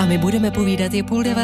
A my budeme povídat, je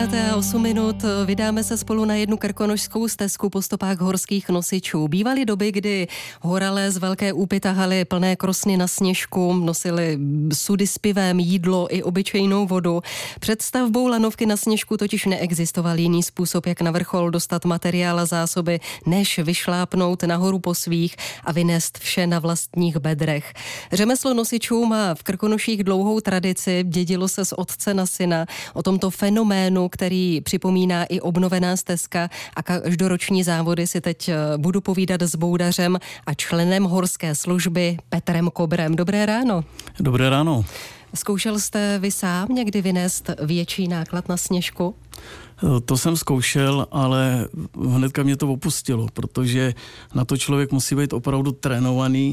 8:30, vydáme se spolu na jednu krkonošskou stezku po stopách horských nosičů. Bývaly doby, kdy horalé z Velké Úpy tahali plné krosny na sněžku, nosili sudy s pivem, jídlo i obyčejnou vodu. Před stavbou lanovky na sněžku totiž neexistoval jiný způsob, jak na vrchol dostat materiál a zásoby, než vyšlápnout nahoru po svých a vynést vše na vlastních bedrech. Řemeslo nosičů má v Krkonoších dlouhou tradici, dědilo se z otce na syna. O tomto fenoménu, který připomíná i obnovená stezka a každoroční závody, si teď budu povídat s boudařem a členem horské služby Petrem Kobrem. Dobré ráno. Dobré ráno. Zkoušel jste vy sám někdy vynést větší náklad na sněžku? To jsem zkoušel, ale hnedka mě to opustilo, protože na to člověk musí být opravdu trénovaný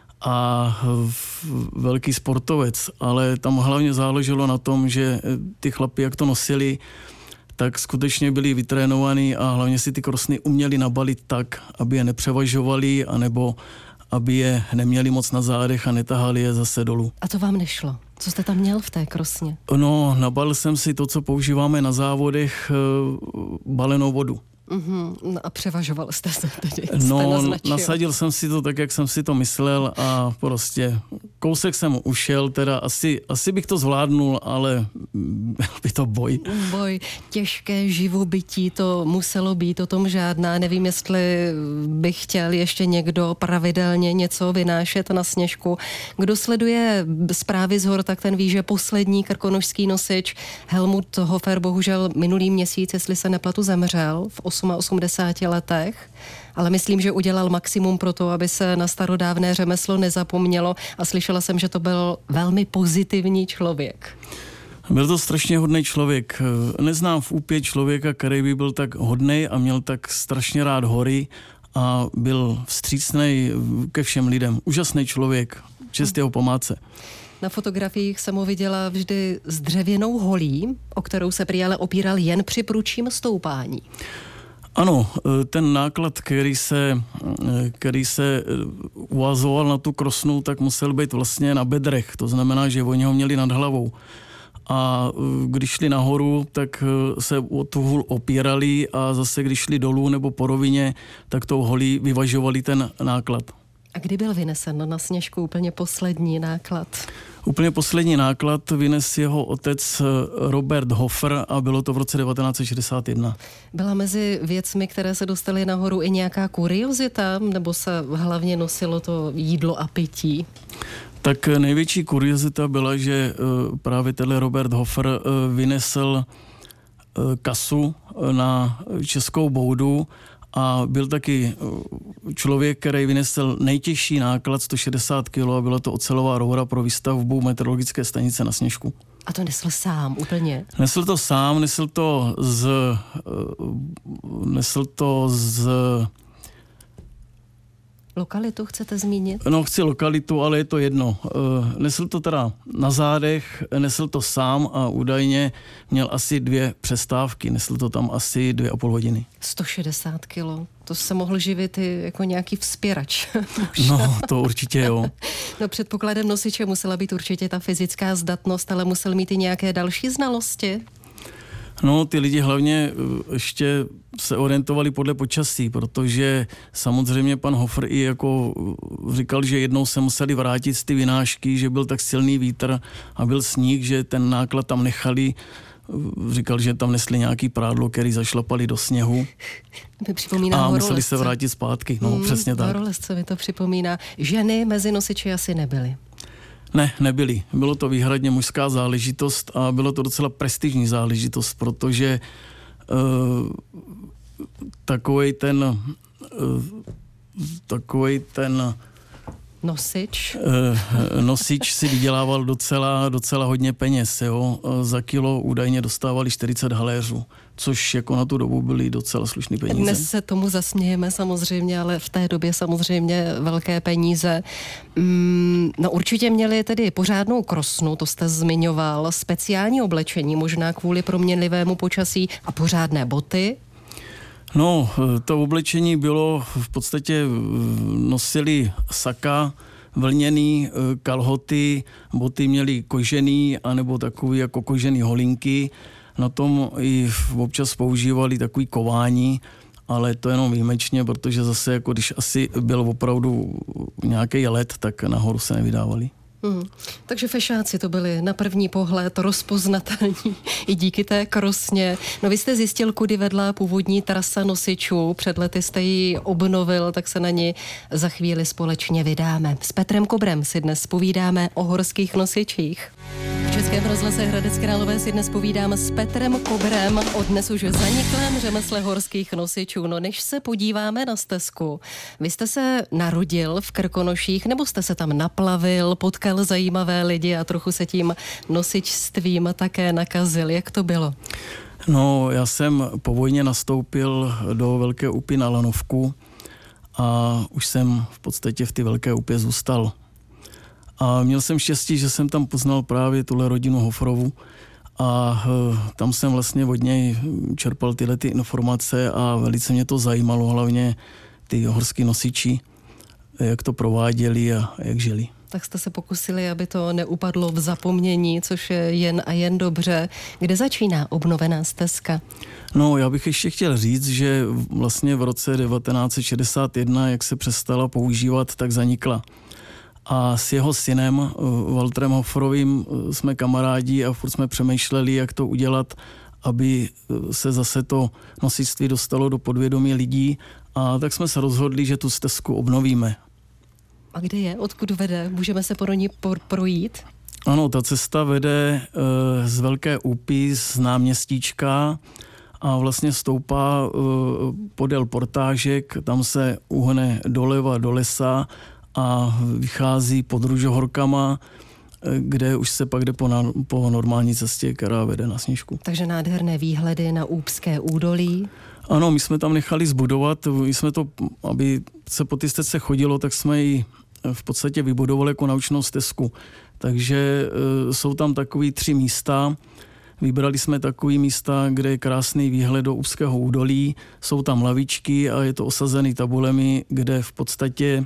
a velký sportovec, ale tam hlavně záleželo na tom, že ty chlapi, jak to nosili, tak skutečně byli vytrénovaní a hlavně si ty krosny uměli nabalit tak, aby je nepřevažovali, anebo aby je neměli moc na zádech a netahali je zase dolů. A to vám nešlo? Co jste tam měl v té krosně? No, nabalil jsem si to, co používáme na závodech, balenou vodu. No a převažoval jste se tedy? No, nasadil jsem si to tak, jak jsem si to myslel a prostě kousek jsem ušel, teda asi bych to zvládnul, ale by to boj. Boj, těžké živobytí to muselo být, o tom žádná. Nevím, jestli by chtěl ještě někdo pravidelně něco vynášet na sněžku. Kdo sleduje zprávy z hor, tak ten ví, že poslední krkonošský nosič Helmut Hofer bohužel minulý měsíc, jestli se nepletu, zemřel v 88 letech, ale myslím, že udělal maximum pro to, aby se na starodávné řemeslo nezapomnělo a slyšela jsem, že to byl velmi pozitivní člověk. Byl to strašně hodný člověk. Neznám v Úpě člověka, který by byl tak hodnej a měl tak strašně rád hory a byl vstřícnej ke všem lidem. Úžasný člověk, čest jeho památce. Na fotografiích jsem ho viděla vždy s dřevěnou holí, o kterou se prý ale opíral jen při prudším stoupání. Ano, ten náklad, který se uvazoval na tu krosnu, tak musel být vlastně na bedrech. To znamená, že oni ho měli nad hlavou. A když šli nahoru, tak se o tu hůl opírali a zase když šli dolů nebo po rovině, tak tou holí vyvažovali ten náklad. A kdy byl vynesen na sněžku úplně poslední náklad? Úplně poslední náklad vynes jeho otec Robert Hofer a bylo to v roce 1961. Byla mezi věcmi, které se dostaly nahoru, i nějaká kuriozita, nebo se hlavně nosilo to jídlo a pití? Tak největší kuriozita byla, že právě tenhle Robert Hofer vynesl kasu na českou boudu a byl taky člověk, který vynesl nejtěžší náklad 160 kg a byla to ocelová roura pro výstavbu meteorologické stanice na sněžku. A to nesl sám úplně? Nesl to sám, nesl to z Lokalitu chcete zmínit? No, chci lokalitu, ale je to jedno. Nesl to teda na zádech, nesl to sám a údajně měl asi 2 přestávky. Nesl to tam asi 2,5 hodiny. 160 kilo. To se mohl živit i jako nějaký vzpěrač. No, to určitě jo. No, předpokladem nosiče musela být určitě ta fyzická zdatnost, ale musel mít i nějaké další znalosti. No, ty lidi hlavně ještě se orientovali podle počasí, protože samozřejmě pan Hofer i jako říkal, že jednou se museli vrátit z ty vynášky, že byl tak silný vítr a byl sníh, že ten náklad tam nechali. Říkal, že tam nesli nějaký prádlo, který zašlapali do sněhu a museli se vrátit zpátky. No, přesně tak. Horolezce mi to připomíná. Ženy mezi nosiči asi nebyly. Ne, nebyly. Bylo to výhradně mužská záležitost a bylo to docela prestižní záležitost, protože takovej ten nosič si vydělával docela hodně peněz. Jo? Za kilo údajně dostávali 40 haléřů, což jako na tu dobu byly docela slušný peníze. Dnes se tomu zasmějeme samozřejmě, ale v té době samozřejmě velké peníze. No určitě měli tedy pořádnou krosnu, to jste zmiňoval, speciální oblečení, možná kvůli proměnlivému počasí a pořádné boty. No, to oblečení bylo v podstatě, nosili saka, vlněný kalhoty, boty měly kožený, anebo takový jako kožený holinky. Na tom i občas používali takový kování, ale to jenom výjimečně, protože zase jako když asi byl opravdu nějaký led, tak nahoru se nevydávali. Takže fešáci to byli na první pohled rozpoznatelní i díky té krosně. No vy jste zjistil, kudy vedla původní trasa nosičů, před lety jste ji obnovil, tak se na ní za chvíli společně vydáme. S Petrem Kobrem si dnes povídáme o horských nosičích. V Českém rozhlase Hradec Králové si dnes povídáme s Petrem Kobrem o dnes už zaniklém řemesle horských nosičů. No než se podíváme na stezku, vy jste se narodil v Krkonoších, nebo jste se tam naplavil, potkal zajímavé lidi a trochu se tím nosičstvím také nakazil? Jak to bylo? No, já jsem po vojně nastoupil do Velké Úpy na lanovku a už jsem v podstatě v ty Velké Úpě zůstal. A měl jsem štěstí, že jsem tam poznal právě tuhle rodinu Hofrovu a tam jsem vlastně od něj čerpal tyhle ty informace a velice mě to zajímalo, hlavně ty horský nosiči, jak to prováděli a jak žili. Tak jste se pokusili, aby to neupadlo v zapomnění, což je jen a jen dobře. Kde začíná obnovená stezka? No, já bych ještě chtěl říct, že vlastně v roce 1961, jak se přestala používat, tak zanikla. A s jeho synem Walterem Hofrovým jsme kamarádi a furt jsme přemýšleli, jak to udělat, aby se zase to nosičství dostalo do podvědomí lidí. A tak jsme se rozhodli, že tu stezku obnovíme. A kde je? Odkud vede? Můžeme se po ní projít? Ano, ta cesta vede z Velké Úpy, z náměstíčka a vlastně stoupá podél Portážek, tam se uhne doleva do lesa a vychází pod Ružohorkama, kde už se pak jde po normální cestě, která vede na Sněžku. Takže nádherné výhledy na Úpské údolí. Ano, my jsme tam nechali zbudovat, my jsme to, aby se po ty stezce chodilo, tak jsme ji v podstatě vybudovali jako naučnou stezku. Takže jsou tam takový 3 místa. Vybrali jsme takový místa, kde je krásný výhled do Úpského údolí. Jsou tam lavičky a je to osazený tabulemi, kde v podstatě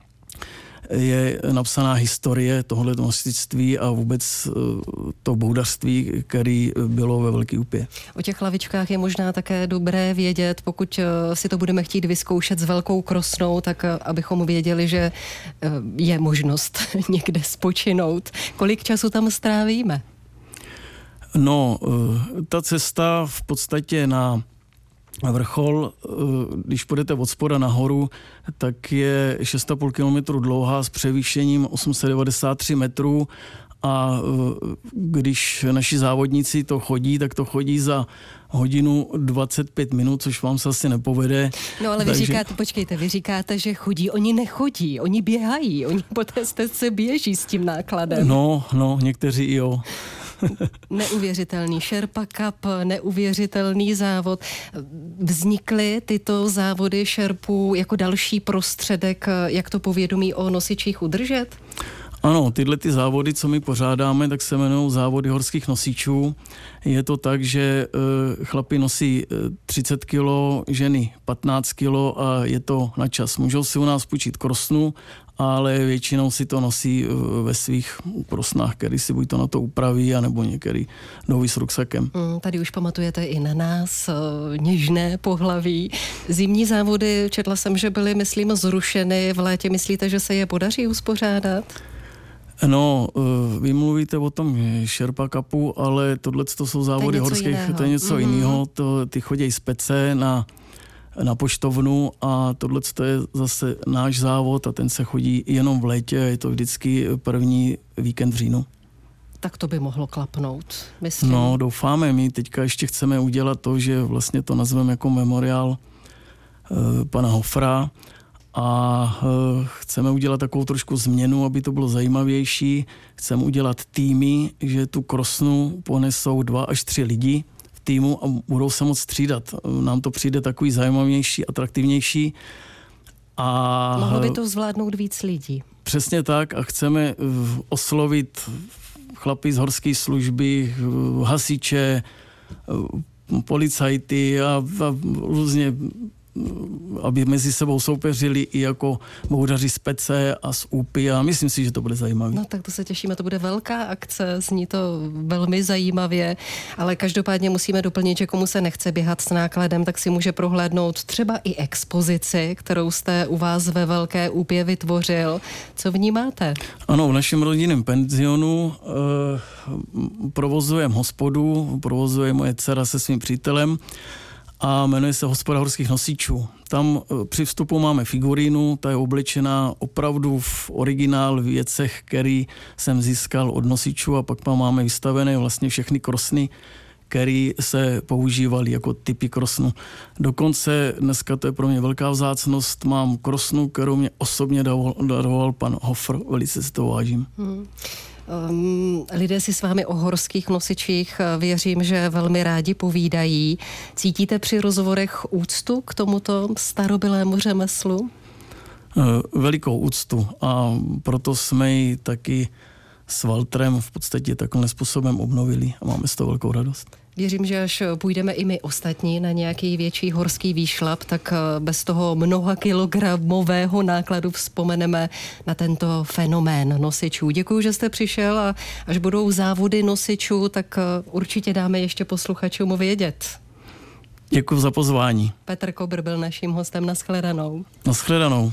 je napsaná historie tohoto nosičství a vůbec to boudařství, které bylo ve Velké Úpě. O těch lavičkách je možná také dobré vědět, pokud si to budeme chtít vyzkoušet s velkou krosnou, tak abychom věděli, že je možnost někde spočinout. Kolik času tam strávíme? No, ta cesta v podstatě na vrchol, když půjdete od spoda nahoru, tak je 6,5 kilometru dlouhá s převýšením 893 metrů a když naši závodníci to chodí, tak to chodí za hodinu 25 minut, což vám se asi nepovede. No ale vy říkáte, že chodí, oni nechodí, oni běhají, oni po té stezce běží s tím nákladem. No, někteří i jo. Neuvěřitelný Sherpa Cup, neuvěřitelný závod. Vznikly tyto závody šerpů jako další prostředek, jak to povědomí o nosičích udržet? Ano, tyhle ty závody, co my pořádáme, tak se jmenují závody horských nosičů. Je to tak, že chlapi nosí 30 kilo, ženy 15 kilo a je to na čas. Můžou si u nás půjčit krosnu, ale většinou si to nosí ve svých krosnách, který si buď to na to upraví, anebo některý jdou s ruksakem. Tady už pamatujete i na nás, něžné pohlaví. Zimní závody, četla jsem, že byly, myslím, zrušeny v létě. Myslíte, že se je podaří uspořádat? No, vy mluvíte o tom Sherpa Cupu, ale tohle jsou závody horských, to je něco jiného. Ty chodí z pece na poštovnu a tohle je zase náš závod a ten se chodí jenom v létě, je to vždycky první víkend v říjnu. Tak to by mohlo klapnout, myslím. No, doufáme, my teďka ještě chceme udělat to, že vlastně to nazveme jako memoriál pana Hofra a chceme udělat takovou trošku změnu, aby to bylo zajímavější. Chceme udělat týmy, že tu krosnu ponesou 2 až 3 lidi v týmu a budou se moc střídat. Nám to přijde takový zajímavější, atraktivnější. A mohlo by to zvládnout víc lidí. Přesně tak a chceme oslovit chlapy z horské služby, hasiče, policajty a různě aby mezi sebou soupeřili i jako bouřaři z Pece a z Úpy a myslím si, že to bude zajímavé. No tak to se těšíme, to bude velká akce, zní to velmi zajímavě, ale každopádně musíme doplnit, že komu se nechce běhat s nákladem, tak si může prohlédnout třeba i expozici, kterou jste u vás ve Velké Úpě vytvořil. Co vnímáte? Ano, v našem rodinném penzionu provozujeme hospodu, provozuje moje dcera se svým přítelem a jmenuje se Hospoda horských nosičů. Tam při vstupu máme figurínu, ta je oblečená opravdu v originál věcech, který jsem získal od nosičů a pak máme vystavené vlastně všechny krosny, které se používaly jako typy krosnu. Dokonce dneska to je pro mě velká vzácnost, mám krosnu, kterou mě osobně daroval pan Hofr, velice si to vážím. Lidé si s vámi o horských nosičích věřím, že velmi rádi povídají. Cítíte při rozhovorech úctu k tomuto starobylému řemeslu? Velikou úctu a proto jsme ji taky s Waltrem v podstatě takovým způsobem obnovili a máme z toho velkou radost. Věřím, že až půjdeme i my ostatní na nějaký větší horský výšlap, tak bez toho mnoha kilogramového nákladu vzpomeneme na tento fenomén nosičů. Děkuji, že jste přišel a až budou závody nosičů, tak určitě dáme ještě posluchačům vědět. Děkuji za pozvání. Petr Kobr byl naším hostem. Nashledanou. Nashledanou.